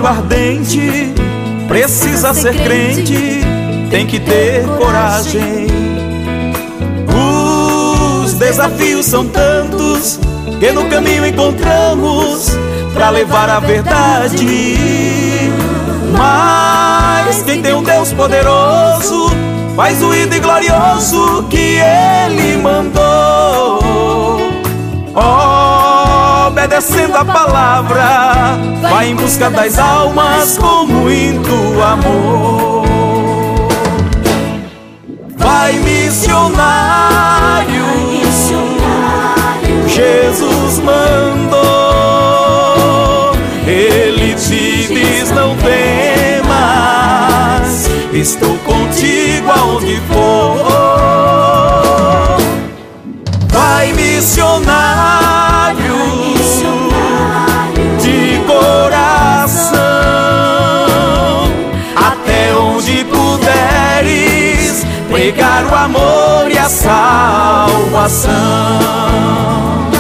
trabalho ardente, precisa ser crente, tem que ter coragem. Os desafios são tantos que no caminho encontramos pra levar a verdade. Mas quem tem um Deus poderoso faz o ido glorioso que Ele mandou. Obedecendo a palavra, vai em busca das almas com muito amor. Vai missionário, Jesus mandou. Ele te diz: não temas, estou contigo aonde for. Vai missionário, de coração, até onde puderes, pregar o amor e a salvação.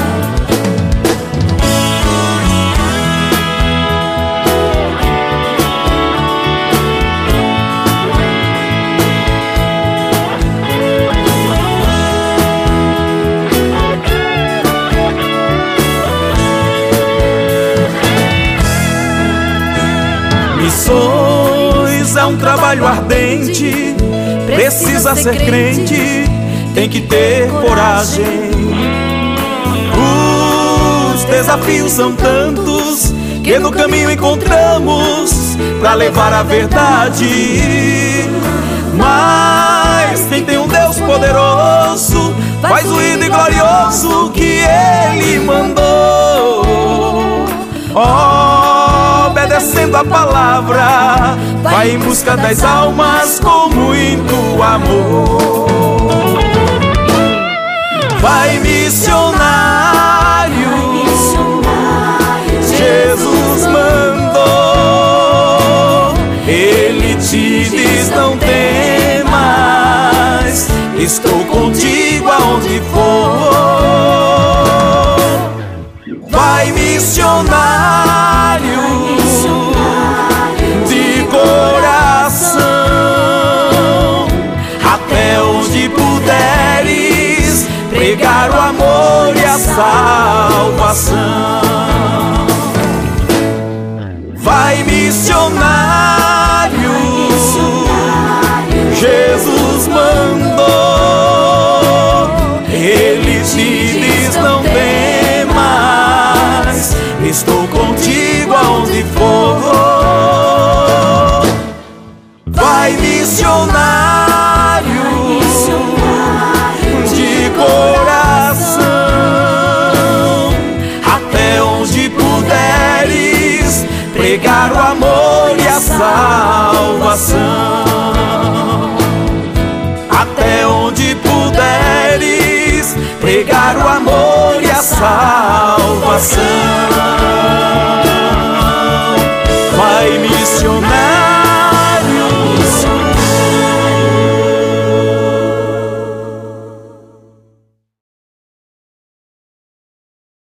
Missões é um trabalho ardente, precisa ser crente, tem que ter coragem. Os desafios são tantos que no caminho encontramos pra levar a verdade. Mas quem tem um Deus poderoso faz o ido glorioso que Ele mandou. Obedecendo a palavra, vai em busca das almas com muito amor. Vai missionário, Jesus mandou. Ele te diz: não temas, estou contigo aonde for. Vai missionário, de coração, até onde puderes, pregar o amor e a salvação. Vai missionário, Jesus mandou. Ele te diz: não temas, estou contigo aonde for. Vai missionário, de coração, até onde puderes, pregar o amor e a salvação. Até onde puderes, pregar o amor e a salvação.